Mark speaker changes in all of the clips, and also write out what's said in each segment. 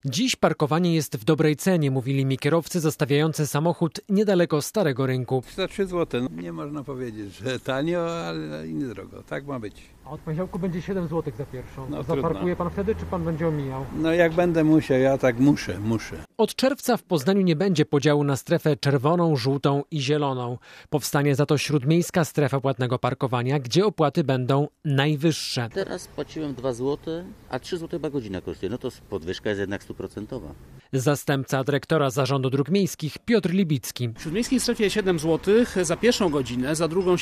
Speaker 1: Dziś parkowanie jest w dobrej cenie, mówili mi kierowcy zostawiający samochód niedaleko Starego Rynku.
Speaker 2: Za 3 zł. Nie można powiedzieć, że tanio, ale i niedrogo. Tak ma być.
Speaker 1: A od poniedziałku będzie 7 zł za pierwszą.
Speaker 2: No,
Speaker 1: zaparkuje pan wtedy, czy pan będzie omijał?
Speaker 2: No jak będę musiał, ja tak muszę.
Speaker 1: Od czerwca w Poznaniu nie będzie podziału na strefę czerwoną, żółtą i zieloną. Powstanie za to śródmiejska strefa płatnego parkowania, gdzie opłaty będą najwyższe.
Speaker 3: Teraz płaciłem 2 zł, a 3 zł chyba godzina kosztuje. No to podwyżka jest jednak 100%.
Speaker 1: Zastępca dyrektora Zarządu Dróg Miejskich Piotr Libicki.
Speaker 4: W śródmiejskiej strefie 7 zł za pierwszą godzinę, za drugą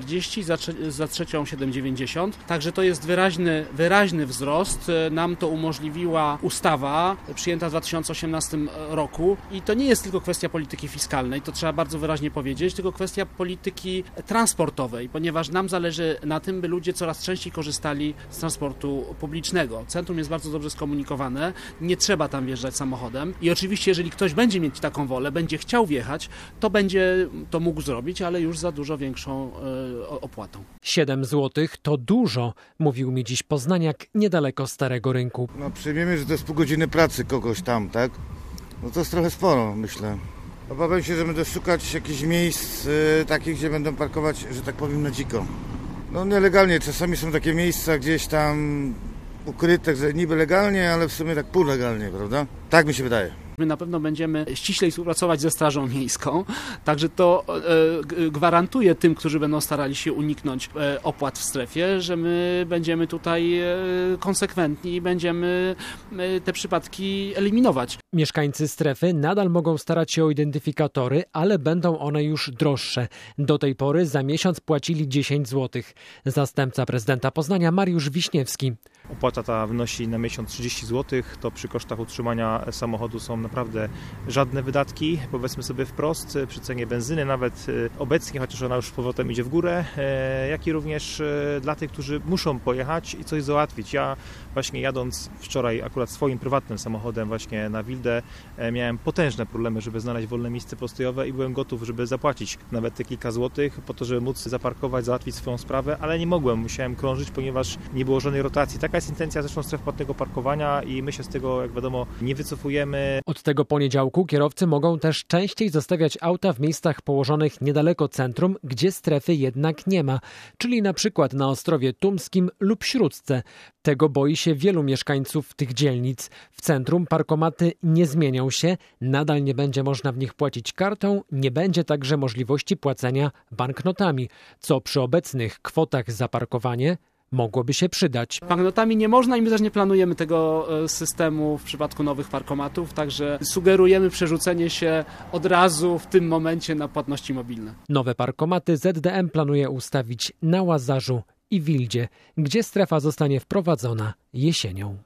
Speaker 4: 7,40, za trzecią 7,90. Także to jest wyraźny wzrost. Nam to umożliwiła ustawa przyjęta w 2018 roku i to nie jest tylko kwestia polityki fiskalnej, to trzeba bardzo wyraźnie powiedzieć, tylko kwestia polityki transportowej, ponieważ nam zależy na tym, by ludzie coraz częściej korzystali z transportu publicznego. Centrum jest bardzo dobrze skomunikowane, nie trzeba tam wjeżdżać samochodem i oczywiście, jeżeli ktoś będzie mieć taką wolę, będzie chciał wjechać, to będzie to mógł zrobić, ale już za dużo większą opłatą.
Speaker 1: 7 zł to dużo, mówił mi dziś poznaniak niedaleko Starego Rynku.
Speaker 5: No przyjmiemy, że to jest pół godziny pracy kogoś tam, tak? No to jest trochę sporo, myślę. Obawiam się, że będę szukać jakichś miejsc takich, gdzie będą parkować, że tak powiem, na dziko. No nielegalnie, czasami są takie miejsca gdzieś tam ukryte, że niby legalnie, ale w sumie tak półlegalnie, prawda? Tak mi się wydaje.
Speaker 4: My na pewno będziemy ściślej współpracować ze Strażą Miejską, także to gwarantuje tym, którzy będą starali się uniknąć opłat w strefie, że my będziemy tutaj konsekwentni i będziemy te przypadki eliminować.
Speaker 1: Mieszkańcy strefy nadal mogą starać się o identyfikatory, ale będą one już droższe. Do tej pory za miesiąc płacili 10 zł. Zastępca prezydenta Poznania Mariusz Wiśniewski.
Speaker 6: Opłata ta wynosi na miesiąc 30 zł, to przy kosztach utrzymania samochodu są naprawdę żadne wydatki, powiedzmy sobie wprost, przy cenie benzyny nawet obecnie, chociaż ona już z powrotem idzie w górę, jak i również dla tych, którzy muszą pojechać i coś załatwić. Ja właśnie jadąc wczoraj akurat swoim prywatnym samochodem właśnie na Wildę miałem potężne problemy, żeby znaleźć wolne miejsce postojowe i byłem gotów, żeby zapłacić nawet te kilka złotych po to, żeby móc zaparkować, załatwić swoją sprawę, ale nie mogłem, musiałem krążyć, ponieważ nie było żadnej rotacji. Taka jest intencja zresztą stref płatnego parkowania i my się z tego, jak wiadomo, nie wycofujemy.
Speaker 1: Od tego poniedziałku kierowcy mogą też częściej zostawiać auta w miejscach położonych niedaleko centrum, gdzie strefy jednak nie ma, czyli na przykład na Ostrowie Tumskim lub Śródce. Tego boi się wielu mieszkańców tych dzielnic. W centrum parkomaty nie zmienią się, nadal nie będzie można w nich płacić kartą, nie będzie także możliwości płacenia banknotami, co przy obecnych kwotach za parkowanie mogłoby się przydać.
Speaker 4: Banknotami nie można i my też nie planujemy tego systemu w przypadku nowych parkomatów, także sugerujemy przerzucenie się od razu w tym momencie na płatności mobilne.
Speaker 1: Nowe parkomaty ZDM planuje ustawić na Łazarzu i Wildzie, gdzie strefa zostanie wprowadzona jesienią.